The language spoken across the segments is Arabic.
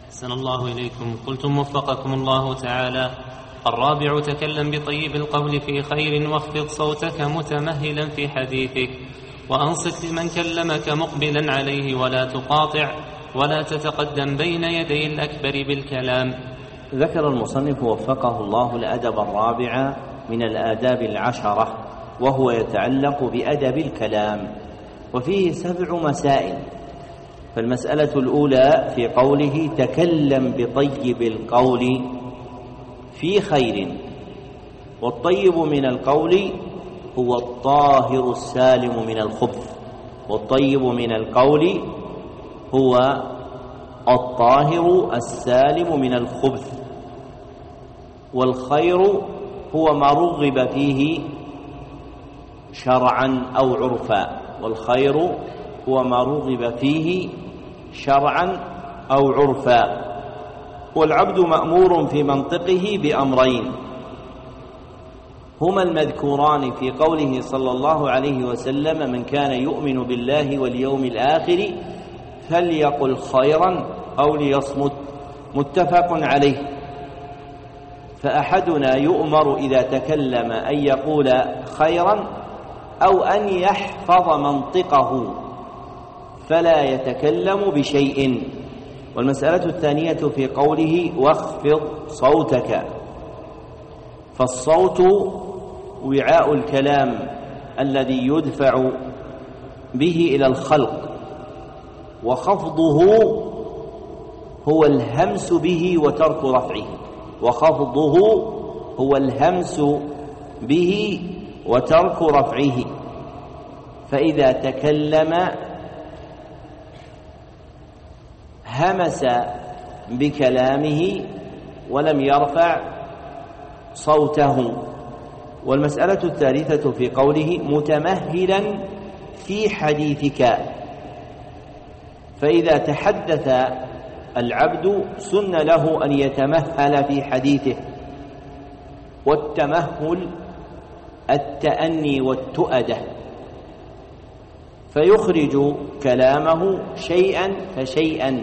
أحسن الله إليكم. قلتم وفقكم الله تعالى: الرابع: تكلم بطيب القول في خير واخفض صوتك متمهلا في حديثك، وأنصت لمن كلمك مقبلا عليه، ولا تقاطع ولا تتقدم بين يدي الأكبر بالكلام. ذكر المصنف وفقه الله الأدب الرابع من الآداب العشرة، وهو يتعلق بأدب الكلام، وفيه 7 مسائل. فالمسألة الأولى في قوله: تكلم بطيب القول في خير. والطيب من القول هو الطاهر السالم من الخبث، والطيب من القول هو الطاهر السالم من الخبث. والخير هو ما رغب فيه شرعا أو عرفا، والخير هو ما رغب فيه شرعا أو عرفا. والعبد مأمور في منطقه بأمرين هما المذكوران في قوله صلى الله عليه وسلم: من كان يؤمن بالله واليوم الآخر فليقل خيرا أو ليصمت، متفق عليه. فأحدنا يؤمر إذا تكلم أن يقول خيرا أو أن يحفظ منطقه فلا يتكلم بشيء. والمسألة الثانية في قوله: واخفض صوتك. فالصوت وعاء الكلام الذي يدفع به إلى الخلق، وخفضه هو الهمس به وترك رفعه، وخفضه هو الهمس به وترك رفعه. فإذا تكلم همس بكلامه ولم يرفع صوته. والمسألة الثالثة في قوله: متمهلا في حديثك. فإذا تحدث العبد سن له أن يتمهل في حديثه، والتمهل التأني والتؤدة، فيخرج كلامه شيئا فشيئا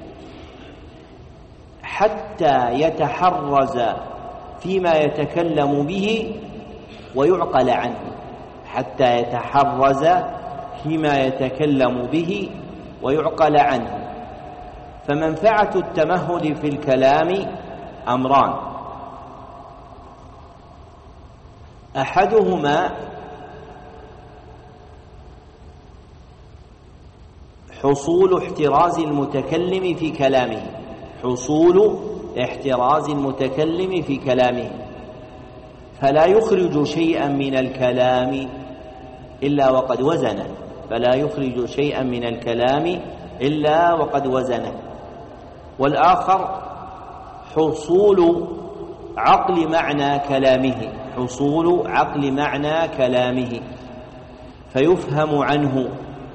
حتى يتحرز فيما يتكلم به ويعقل عنه، حتى يتحرز فيما يتكلم به ويعقل عنه. فمنفعة التمهل في الكلام أمران: أحدهما حصول احتراز المتكلم في كلامه، حصول احتراز المتكلم في كلامه، فلا يخرج شيئا من الكلام إلا وقد وزنه، فلا يخرج شيئا من الكلام إلا وقد وزنه. والآخر حصول عقل معنى كلامه، حصول عقل معنى كلامه، فيفهم عنه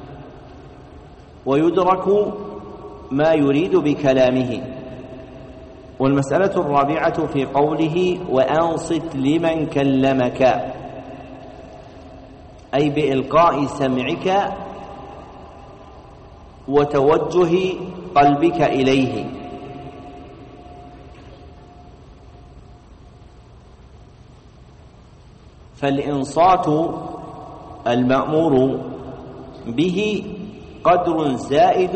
ويدرك ما يريد بكلامه. والمسألة الرابعة في قوله: وأنصت لمن كلمك، أي بإلقاء سمعك وتوجه قلبك إليه. فالإنصات المأمور به قدر زائد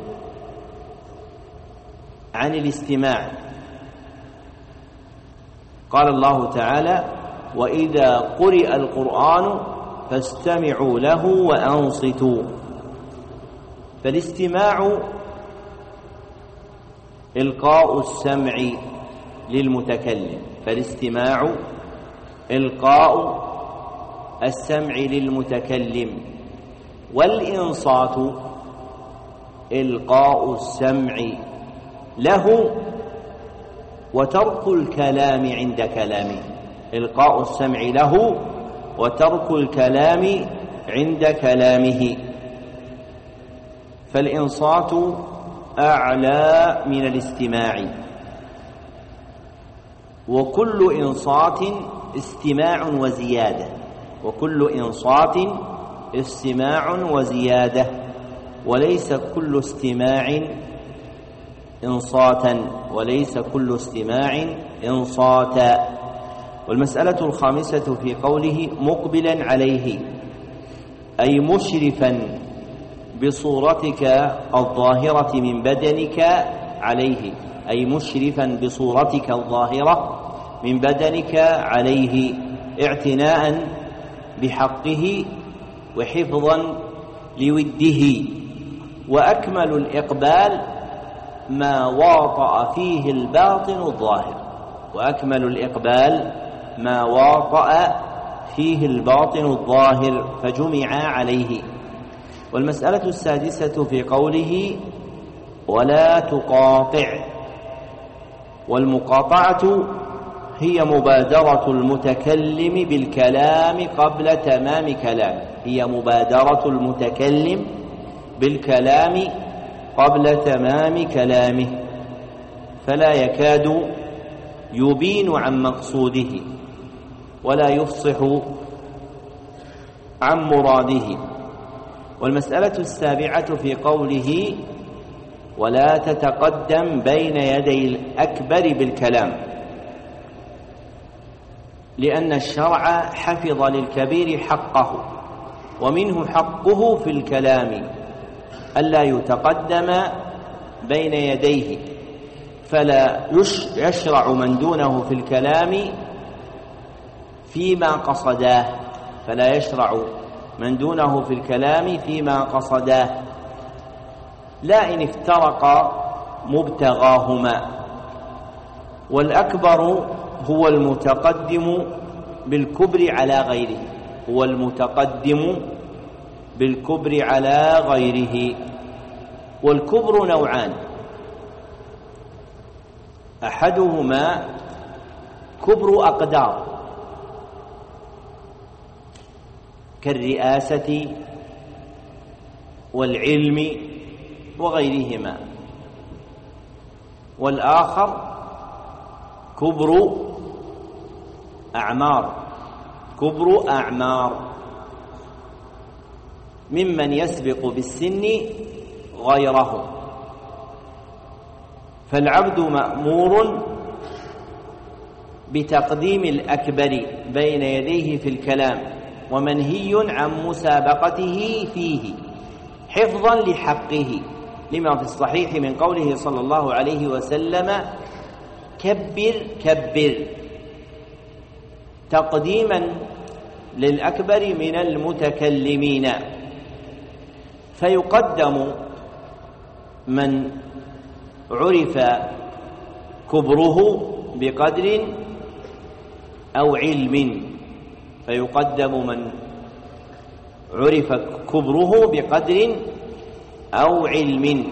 عن الاستماع. قال الله تعالى: وإذا قرئ القرآن فاستمعوا له وأنصتوا. فالاستماع إلقاء السمع للمتكلم، فالاستماع إلقاء السمع للمتكلم، والإنصات إلقاء السمع له وترك الكلام عند كلامه، إلقاء السمع له وترك الكلام عند كلامه. فالإنصات أعلى من الاستماع، وكل إنصات استماع وزيادة، وكل إنصات استماع وزيادة، وليس كل استماع إنصاتا، وليس كل استماع إنصاتا. والمسألة الخامسة في قوله مقبلا عليه، أي مشرفا بصورتك الظاهرة من بدنك عليه، أي مشرفا بصورتك الظاهرة من بدنك عليه، اعتناء بحقه وحفظا لوده. وأكمل الإقبال ما واطأ فيه الباطن الظاهر، وأكمل الإقبال ما واطأ فيه الباطن الظاهر فجمع عليه. والمسألة السادسة في قوله ولا تقاطع، والمقاطعة هي مبادرة المتكلم بالكلام قبل تمام كلامه، هي مبادرة المتكلم بالكلام قبل تمام كلامه، فلا يكاد يبين عن مقصوده ولا يفصح عن مراده. والمسألة السابعة في قوله ولا تتقدم بين يدي الأكبر بالكلام، لأن الشرع حفظ للكبير حقه، ومنه حقه في الكلام ألا يتقدم بين يديه، فلا يشرع من دونه في الكلام فيما قصداه، فلا يشرع من دونه في الكلام فيما قصداه، لا إن افترق مبتغاهما. والأكبر هو المتقدم بالكبر على غيره، هو المتقدم بالكبر على غيره. والكبر نوعان، أحدهما كبر أقدار كالرئاسة والعلم وغيرهما، والآخر كبر أعمار، كبر أعمار ممن يسبق بالسن غيره. فالعبد مأمور بتقديم الأكبر بين يديه في الكلام، ومنهي عن مسابقته فيه حفظا لحقه، لما في الصحيح من قوله صلى الله عليه وسلم كبر كبر، تقديما للأكبر من المتكلمين، فيقدم من عرف كبره بقدر أو علم، فيقدم من عرف كبره بقدر أو علم.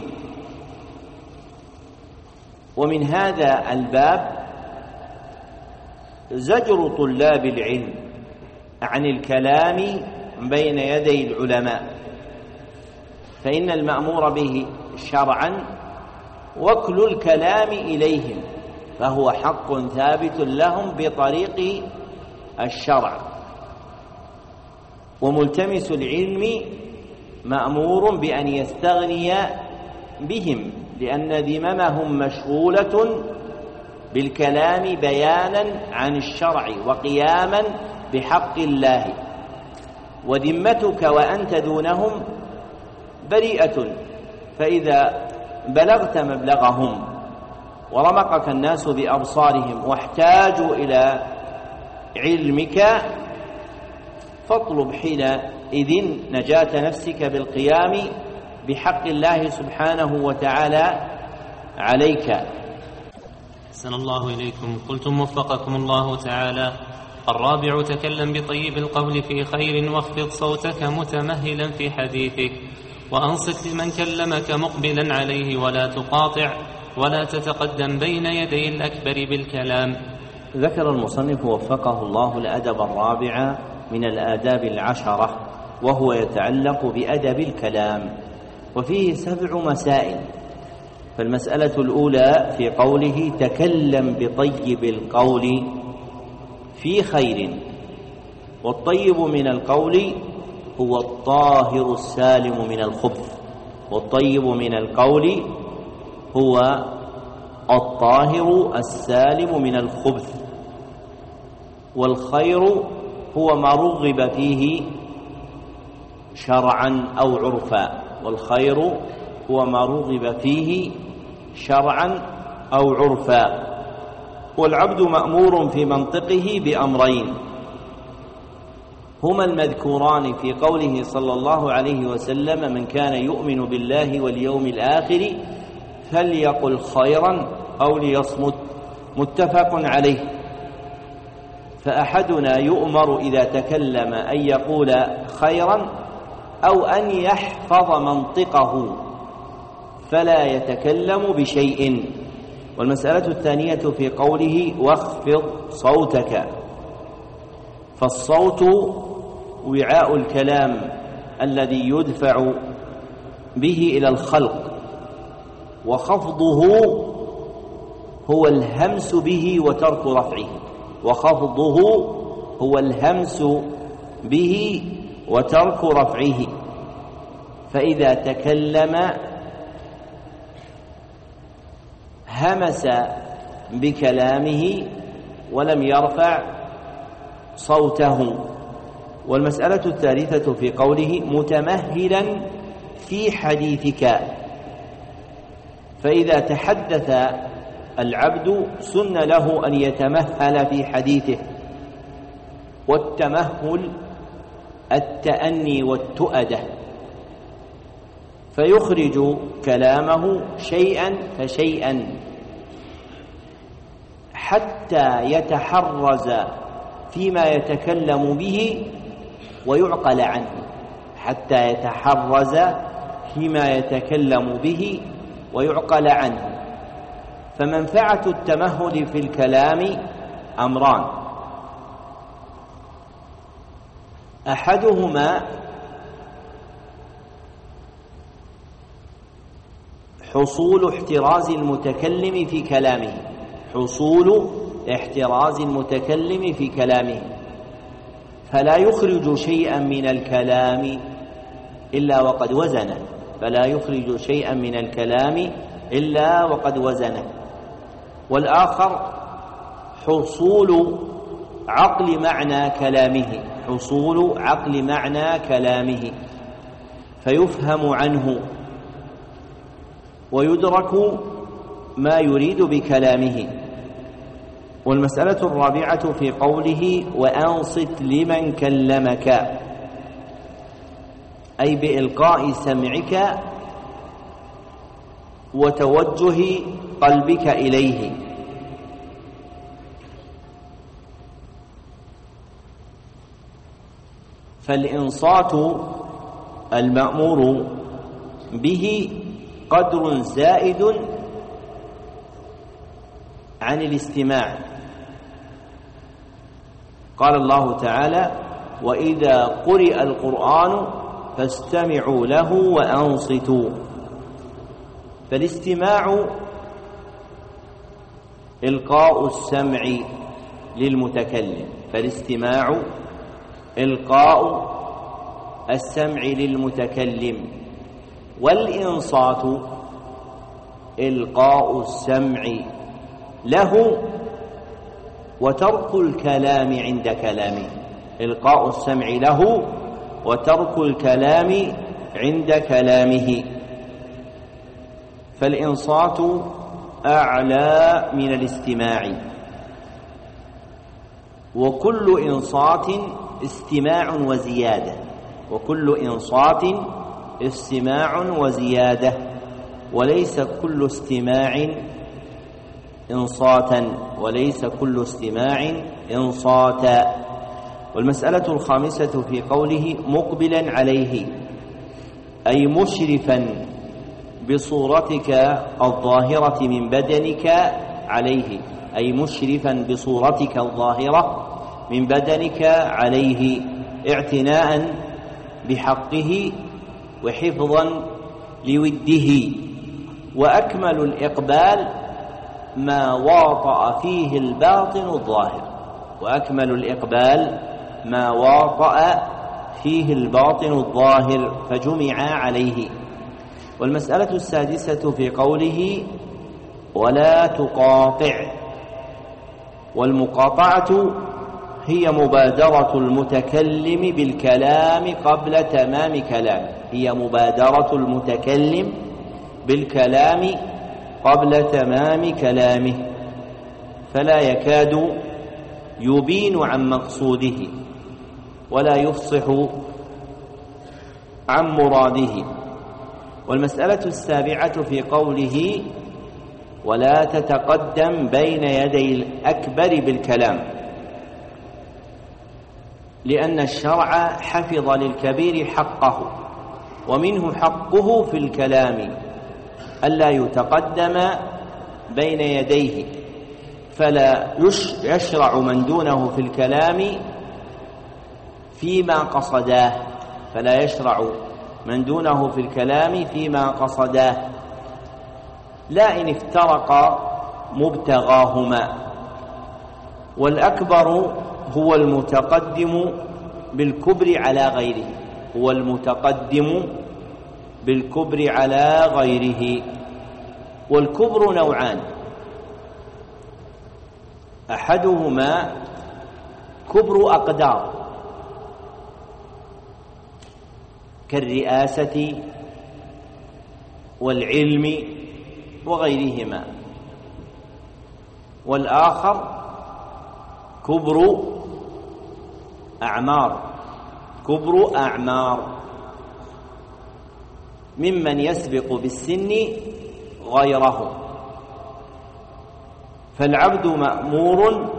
ومن هذا الباب زجر طلاب العلم عن الكلام بين يدي العلماء، فإن المأمور به شرعا وكل الكلام إليهم، فهو حق ثابت لهم بطريق الشرع. وملتمس العلم مأمور بأن يستغني بهم، لأن ذممهم مشغولة بالكلام بيانا عن الشرع وقياما بحق الله، وذمتك وأنت دونهم بريئة. فإذا بلغت مبلغهم ورمقك الناس بأبصارهم واحتاجوا إلى علمك، فاطلب حينئذ نجاة نفسك بالقيام بحق الله سبحانه وتعالى عليك. أحسن الله إليكم. قلتم وفقكم الله تعالى: الرابع تكلم بطيب القول في خير واخفض صوتك متمهلا في حديثك، وأنصت لمن كلمك مقبلا عليه، ولا تقاطع ولا تتقدم بين يدي الأكبر بالكلام. ذكر المصنف وفقه الله الأدب الرابع من الآداب العشرة، وهو يتعلق بأدب الكلام، وفيه 7 مسائل. فالمسألة الأولى في قوله تكلم بطيب القول في خير، والطيب من القول هو الطاهر السالم من الخبث، والطيب من القول هو الطاهر السالم من الخبث. والخير هو ما رغب فيه شرعا أو عرفا. والخير هو ما رغب فيه شرعا أو عرفا. والعبد مأمور في منطقه بأمرين هما المذكوران في قوله صلى الله عليه وسلم: من كان يؤمن بالله واليوم الآخر فليقل خيرا أو ليصمت، متفق عليه. فأحدنا يؤمر إذا تكلم أن يقول خيرا أو أن يحفظ منطقه فلا يتكلم بشيء. والمسألة الثانية في قوله: واخفض صوتك. فالصوت وعاء الكلام الذي يدفع به إلى الخلق، وخفضه هو الهمس به وترك رفعه. وخفضه هو الهمس به وترك رفعه. فإذا تكلم همس بكلامه ولم يرفع صوته. والمسألة الثالثة في قوله: متمهلا في حديثك. فإذا تحدث العبد سن له أن يتمهل في حديثه. والتمهل التأني والتؤدة، فيخرج كلامه شيئا فشيئا حتى يتحرز فيما يتكلم به ويعقل عنه. حتى يتحرز فيما يتكلم به ويعقل عنه. فمنفعة التمهل في الكلام أمران: أحدهما حصول احتراز المتكلم في كلامه. حصول احتراز المتكلم في كلامه، فلا يخرج شيئا من الكلام إلا وقد وزنه. فلا يخرج شيئا من الكلام إلا وقد وزنه. والآخر حصول عقل معنى كلامه. حصول عقل معنى كلامه، فيفهم عنه ويدرك ما يريد بكلامه. والمسألة الرابعة في قوله: وأنصت لمن كلمك، أي بإلقاء سمعك وتوجه قلبك إليه. فالإنصات المأمور به قدر زائد عن الاستماع. قال الله تعالى: وإذا قرئ القرآن فاستمعوا له وأنصتوا. فالاستماع إلقاء السمع للمتكلم. فالاستماع إلقاء السمع للمتكلم. والإنصات إلقاء السمع له وترك الكلام عند كلامه. إلقاء السمع له وترك الكلام عند كلامه. فالإنصات أعلى من الاستماع. وكل إنصات استماع وزيادة. وكل إنصات استماع وزيادة، وليس كل استماع إنصاتا. وليس كل استماع إنصاتا. والمسألة الخامسة في قوله: مقبلا عليه، أي مشرفا بصورتك الظاهرة من بدنك عليه. أي مشرفا بصورتك الظاهرة من بدنك عليه، اعتناء بحقه وحفظا لوده. وأكمل الإقبال ما واطأ فيه الباطن الظاهر. وأكمل الإقبال ما واطأ فيه الباطن الظاهر، فجمع عليه. والمسألة السادسة في قوله: ولا تقاطع. والمقاطعة هي مبادرة المتكلم بالكلام قبل تمام كلامه، هي مبادرة المتكلم بالكلام قبل تمام كلامه، فلا يكاد يبين عن مقصوده ولا يفصح عن مراده. والمسألة السابعة في قوله ولا تتقدم بين يدي الأكبر بالكلام، لأن الشرع حفظ للكبير حقه، ومنه حقه في الكلام ألا يتقدم بين يديه، فلا يشرع من دونه في الكلام فيما قصداه، فلا يشرع من دونه في الكلام فيما قصداه، لا إن افترق مبتغاهما. والأكبر هو المتقدم بالكبر على غيره، هو المتقدم بالكبر على غيره. والكبر نوعان، أحدهما كبر أقدار كالرئاسة والعلم وغيرهما، والآخر كبر أعمار، كبر أعمار ممن يسبق بالسن غيره. فالعبد مأمور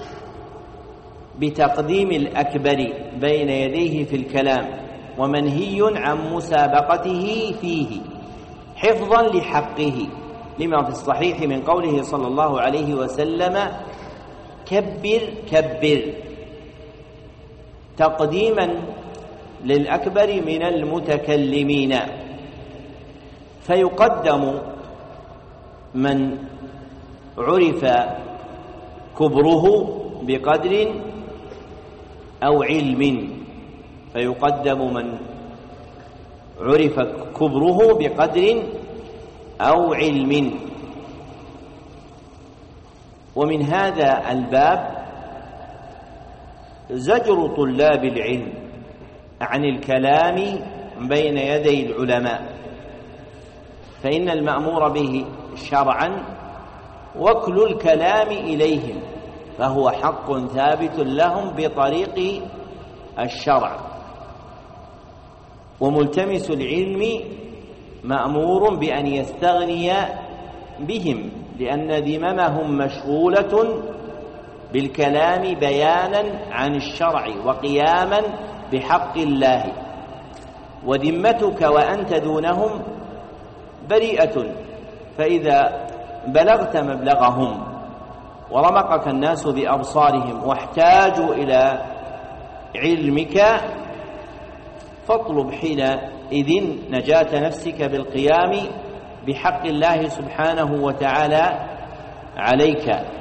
بتقديم الأكبر بين يديه في الكلام، ومنهي عن مسابقته فيه حفظا لحقه، لما في الصحيح من قوله صلى الله عليه وسلم كبر كبر، تقديما للأكبر من المتكلمين، فيقدم من عرف كبره بقدر أو علم، فيقدم من عرف كبره بقدر أو علم. ومن هذا الباب زجر طلاب العلم عن الكلام بين يدي العلماء، فإن المأمور به شرعا وكل الكلام إليهم، فهو حق ثابت لهم بطريق الشرع. وملتمس العلم مأمور بأن يستغني بهم، لأن ذممهم مشغولة بالكلام بيانا عن الشرع وقياما بحق الله، وذمتك وأنت دونهم بريئة. فإذا بلغت مبلغهم ورمقك الناس بأبصارهم واحتاجوا إلى علمك، فاطلب حينئذ نجاة نفسك بالقيام بحق الله سبحانه وتعالى عليك.